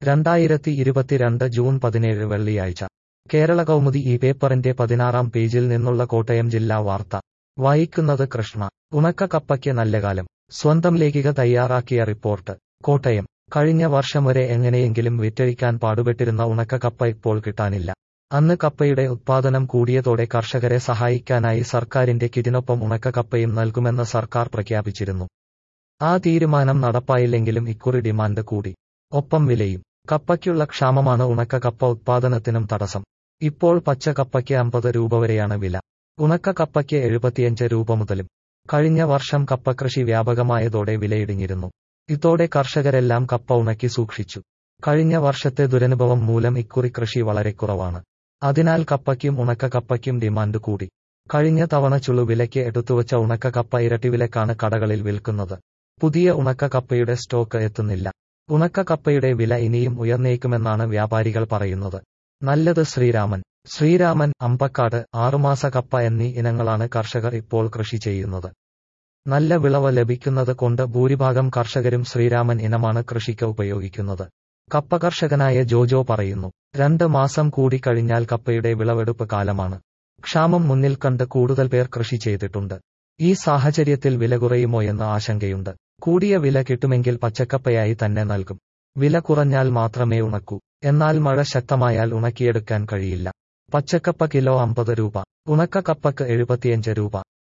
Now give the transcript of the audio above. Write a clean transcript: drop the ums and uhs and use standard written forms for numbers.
2022 June 17 വെള്ളിയാഴ്ച കേരള കൗമുദി ഈ പേപ്പറിന്റെ 16-ാം പേജിൽ നിന്നുള്ള കോട്ടയം ജില്ലാ വാർത്ത വായിക്കുന്നത് കൃഷ്ണ. ഉണക്ക കപ്പയ്ക്ക് നല്ല കാലം. സ്വന്തം ലേഖിക തയ്യാറാക്കിയ റിപ്പോർട്ട്. കോട്ടയം. കഴിഞ്ഞ വർഷം വരെ എങ്ങനെയെങ്കിലും വിറ്റഴിക്കാൻ പാടുപെട്ടിരുന്ന ഉണക്ക കപ്പ ഇപ്പോൾ കിട്ടാനില്ല. അന്ന് കപ്പയുടെ ഉത്പാദനം കൂടിയതോടെ കർഷകരെ സഹായിക്കാനായി സർക്കാരിന്റെ കിറ്റിനൊപ്പം ഉണക്ക കപ്പയും നൽകുമെന്ന് സർക്കാർ പ്രഖ്യാപിച്ചിരുന്നു. ആ തീരുമാനം നടപ്പായില്ലെങ്കിലും ഇക്കുറി ഡിമാൻഡ് കൂടി. ഒപ്പം വിലയും. കപ്പയ്ക്കുള്ള ക്ഷാമമാണ് ഉണക്ക കപ്പ ഉത്പാദനത്തിനും തടസ്സം. ഇപ്പോൾ പച്ച കപ്പയ്ക്ക് 50 രൂപ വരെയാണ് വില. ഉണക്ക കപ്പയ്ക്ക് 75 രൂപ മുതലും. കഴിഞ്ഞ വർഷം കപ്പകൃഷി വ്യാപകമായതോടെ വിലയിടിഞ്ഞിരുന്നു. ഇതോടെ കർഷകരെല്ലാം കപ്പ ഉണക്കി സൂക്ഷിച്ചു. കഴിഞ്ഞ വർഷത്തെ ദുരനുഭവം മൂലം ഇക്കുറി കൃഷി വളരെ കുറവാണ്. അതിനാൽ കപ്പയ്ക്കും ഉണക്ക കപ്പയ്ക്കും ഡിമാൻഡ് കൂടി. കഴിഞ്ഞ തവണ ചുളുവിലയ്ക്ക് എടുത്തുവച്ച ഉണക്ക കപ്പ ഇരട്ടിവിലക്കാണ് കടകളിൽ വിൽക്കുന്നത്. പുതിയ ഉണക്ക കപ്പയുടെ സ്റ്റോക്ക് എത്തുന്നില്ല. ഉണക്ക കപ്പയുടെ വില ഇനിയും ഉയർന്നേക്കുമെന്നാണ് വ്യാപാരികൾ പറയുന്നത്. നല്ലത് ശ്രീരാമൻ, അമ്പക്കാട്, 6 മാസ കപ്പ എന്നീ ഇനങ്ങളാണ് കർഷകർ ഇപ്പോൾ കൃഷി ചെയ്യുന്നത്. നല്ല വിളവ് ലഭിക്കുന്നത് കൊണ്ട് ഭൂരിഭാഗം കർഷകരും ശ്രീരാമൻ ഇനമാണ് കൃഷിക്ക് ഉപയോഗിക്കുന്നത്. കപ്പ കർഷകനായ ജോജോ പറയുന്നു. 2 മാസം കൂടി കഴിഞ്ഞാൽ കപ്പയുടെ വിളവെടുപ്പ് കാലമാണ്. ക്ഷാമം മുന്നിൽ കണ്ട് കൂടുതൽ പേർ കൃഷി ചെയ്തിട്ടുണ്ട്. ഈ സാഹചര്യത്തിൽ വില കുറയുമോയെന്ന് ആശങ്കയുണ്ട്. കൂടിയ വില കിട്ടുമെങ്കിൽ പച്ചക്കപ്പയായി തന്നെ നൽകും. വില കുറഞ്ഞാൽ മാത്രമേ ഉണക്കൂ. എന്നാൽ മഴ ശക്തമായാൽ ഉണക്കിയെടുക്കാൻ കഴിയില്ല. പച്ചക്കപ്പ കിലോ 50 രൂപ. ഉണക്ക കപ്പയ്ക്ക് 75 രൂപ.